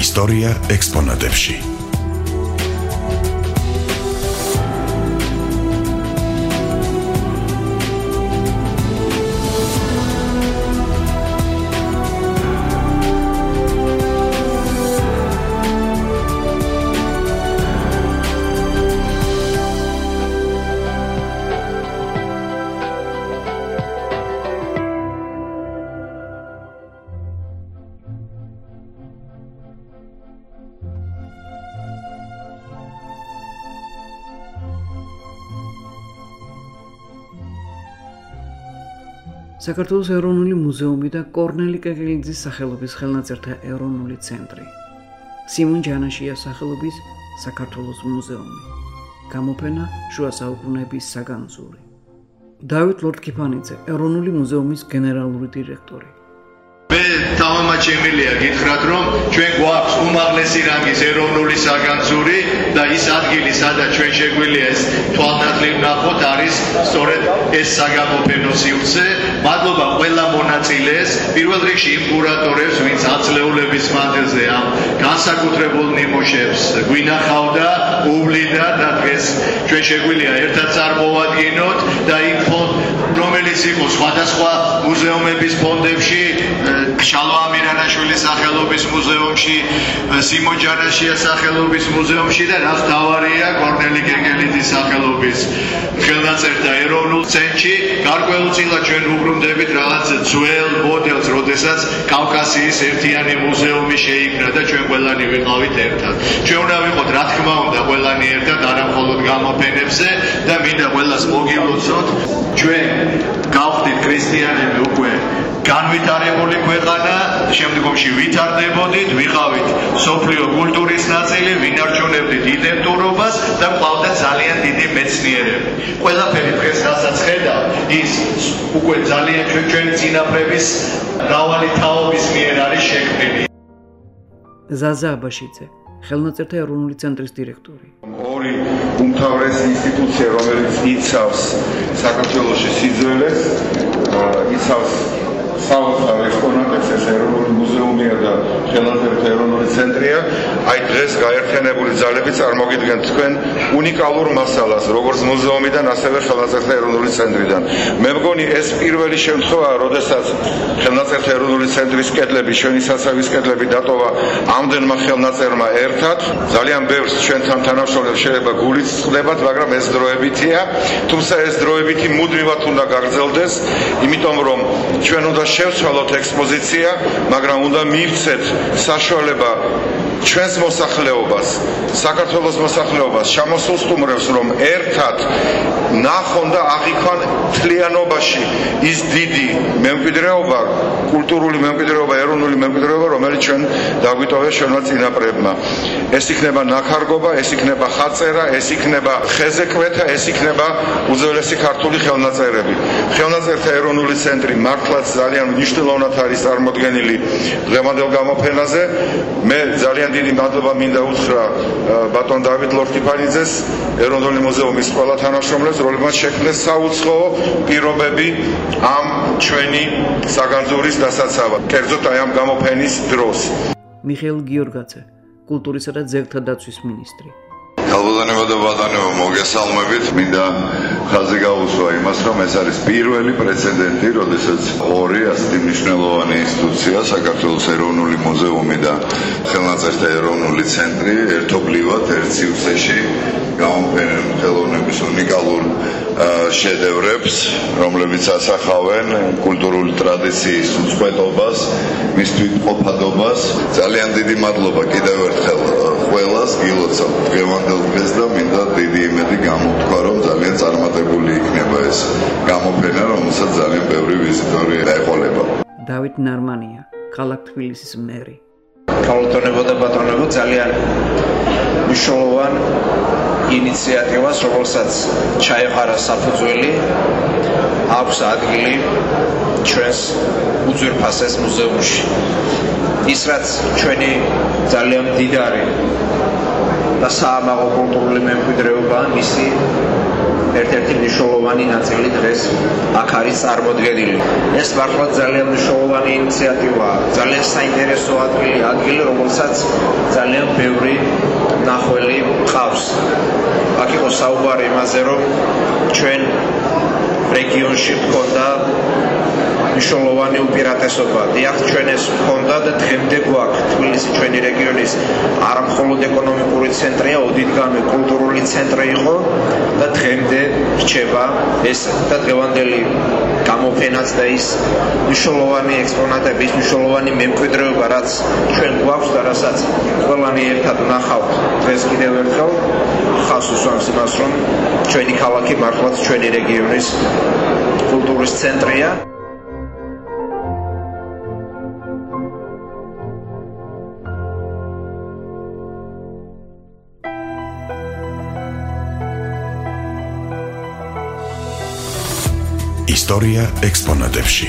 ისტორია ექსპონატებში. საქართველოს ეროვნული მუზეუმი და კორნელი კეკელიძის სახელობის ხელნაწერთა ეროვნული ცენტრი. სიმონ ჯანაშიას სახელობის საქართველოს მუზეუმი. გამოფენა შუა საუკუნეების საგანძური. დავით ლორთქიფანიძე, ეროვნული მუზეუმის გენერალური დირექტორი. მე თამამად შემიძლია გითხრათ, რომ ჩვენ გვაქვს უმაღლესი რანგის ეროვნული საგანძური და ის ადგილი, სადაც ჩვენ შეგვიძლია ეს თვალნათლივ ვნახოთ, არის სწორედ ეს საგამოფენო სივრცე. მადლობა ყველა მონაწილეს, პირველ რიგში იმ კურატორებს, ვინც ათწლეულების მანძილზე ამ განსაკუთრებულ ნიმუშებს გვინახავდა, უვლიდა და დღეს ჩვენ შეგვიძლია ერთად წარმოვადგინოთ და იმ რომელიც იყო სხვადასხვა მუზეუმების ფონდებში, შალვა ამირანაშვილის სახელობის მუზეუმში, სიმონ ჯანაშიას სახელობის მუზეუმში და რაც თავარია კორნელი კეკელიძის სახელობის ხელნაწერთა ეროვნულ ცენტრში. გარკვეულწილად ჩვენ უბრუნდებით რაღაც ძველ მოდელს, როდესაც კავკასიის ერთიანი მუზეუმი შეიქმნა და ჩვენ ყველანი ვიყავით ერთად. ჩვენ უნდა ვიყოთ, რა თქმა უნდა, ყველანი ერთად, არა მხოლოდ გამოფენებზე და მინდა ყველას მოგილოცოთ. ჩვენ გავხდით ქრისტიანები უკვე განვითარებული ქვეყანა, შემდგომში ვითარდებოდით, ვიყავით სოფლიო კულტურის ნაწილი, ვინარჩუნებდით იდენტურობას და გვყავდა ძალიან დიდი მეცნიერები. ყველაფერი დღეს რასაც ხედავ, ის უკვე ძალიან ჩვენი წინაპრების მრავალი თაობის მიერ არის შექმნილი. ზაზა აბაშიძე, ხელნაწერთა ეროვნული ცენტრის დირექტორი. ორი უმთავრესი ინსტიტუცია, რომელიც იცავს საქართველოში სიძველეს, იცავს საოცარ ექსპონატებს, ეს ეროვნული მუზეუმია და ხელნაწერთა ეროვნული ცენტრია. აი დღეს გაერთიანებული ძალები წარმოგიდგენთ თქვენ უნიკალურ მასალას, როგორც მუზეუმიდან, ასევე ხელნაწერთა ეროვნული ცენტრიდან. მე მგონი ეს პირველი შემთხვევაა, როდესაც ხელნაწერთა ეროვნული ცენტრის კედლები, ჩვენი საცავის კედლები დატოვა ამდენმა ხელნაწერმა ერთად. ძალიან ბევრს ჩვენთან თანამშრომლებს შეიძლება გულიც წყდებათ, მაგრამ ეს დროებითია. თუმცა ეს დროებითი მუდმივად უნდა გაგრძელდეს, იმიტომ რომ ჩვენ უნდა შევცვალოთ ექსპოზიცია, მაგრამ უნდა მივცეთ საშუალება ჩვენს მოსახლეობას, საქართველოს მოსახლეობას შემოსულ სტუმრებს, რომ ერთად ნახონ და აღიქვან მთლიანობაში ის დიდი მემკვიდრეობა, კულტურული მემკვიდრეობა, ეროვნული მემკვიდრეობა, რომელიც ჩვენ დაგვიტოვეს ჩვენმა წინაპრებმა. ეს იქნება ნაქარგობა, ეს იქნება ხაწერა, ეს იქნება ხეზეკვეთა, ეს იქნება უძველესი ქართული ხელნაწერები. ხელნაწერთა ეროვნული ცენტრი მართლაც ძალიან მნიშვნელოვნად არის წარმოდგენილი დღევანდელ გამოფენაზე. მე ძალიან დიდი მადლობა მინდა უთხრა ბატონ დავით ლორთქიფანიძეს, ეროვნული მუზეუმის ყველა თანამშრომლებს, რომლებმაც შექმნეს საუცხოო პირობები ამ ჩვენი საგანძურის დასაცავად, კერძოდ აი ამ გამოფენის დროს. მიხეილ გიორგაძე, კულტურისა და ძეგლთა დაცვის მინისტრი. ქალბატონებო და ბატონებო, მოგესალმებით. მინდა ხაზი გაუსვა იმას, რომ ეს არის პირველი პრეცედენტი, როდესაც ორი ასეთი მნიშვნელოვანი ინსტიტუცია, საქართველოს ეროვნული მუზეუმი და ხელნაწერთა ეროვნული ცენტრი, ერთობლივად ერთ სივრცეში გამოფენენ ხელოვნების უნიკალურ შედევრებს, რომლებიც ასახავენ კულტურული ტრადიციის უწყვეტობას, მის თვითმყოფადობას. ძალიან დიდი მადლობა კიდევ ერთხელ ყველას, გილოცავ დღევანდელ დღეს და მინდა დიდი იმედი გამოვთქვა, რომ ძალიან წარმატებული იქნება ეს გამოფენა, რომელსაც ძალიან ბევრი ვიზიტორი ეყოლება. დავით ნარმანია, ქალაქ თბილისის მერი. ქალბატონებო და ბატონებო, ძალიან მნიშვნელოვან ინიციატივას, რომელსაც ჩაეყარა საფუძველი, აქვს ადგილი ჩვენს უძვირფასეს მუზეუმში. ის რაც ჩვენი ძალიან მდიდარი და საამაყო კულტურული მემკვიდრეობა, მისი ერთ-ერთი მნიშვნელოვანი ნაწილი დღეს აქ არის წარმოდგენილი. ეს მართლა ძალიან მნიშვნელოვანი ინიციატივაა, ძალიან საინტერესო ადგილი, რომელსაც ძალიან ბევრი ნახველი ყავს. აქ იყო საუბარი იმაზე, რომ ჩვენ რეგიონში მქონდა მნიშვნელოვანი უპირატესობა. დიახ, ჩვენ ეს მქონდა და დღემდე გვაქვს. თბილისი ჩვენი რეგიონის არა მხოლოდ ეკონომიკური ცენტრია, ოდითგანვე კულტურული ცენტრი იყო და დღემდე რჩება ეს და დღევანდელი გამოფენაც და ის მნიშვნელოვანი ექსპონატები, ის მნიშვნელოვანი მემკვიდრეობა, რაც ჩვენ გვაქვს და რასაც ყველანი ერთად ვნახავთ დღეს კიდევ ერთხელ, ხავს უსვამს იმას, რომ ჩვენი ქალაქი მართლაც ჩვენი რეგიონის კულტურის ცენტრია. ისტორია ექსპონატებში.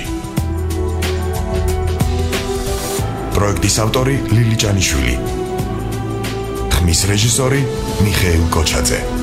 პროექტის ავტორი ლილი ჭანიშვილი. ხმის რეჟისორი მიხეილ კოჩაძე.